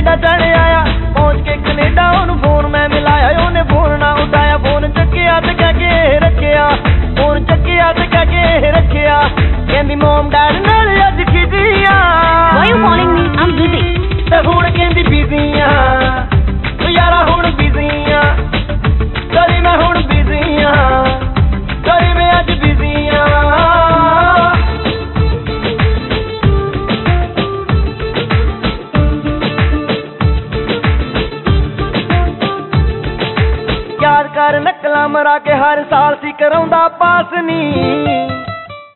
मुंडा चढ़िया आ पहुंच के कनेडा ओनू फोन मैं मिलाया ओने फोन ना उठाया फोन चक्किया ते कह के रखिया फोन चक्किया ते कह के रखिया कहंदी मॉम डैड नाल अज खिजिया Why are you calling me? I'm busy. ते हुण कहंदी बिजी आ ओ यारा हुण बिजी आ करी मैं हुण बिजी आ करी मैं अज बिजी आ याद कर नकला मरा के हर साल सी कराउंदा पास नी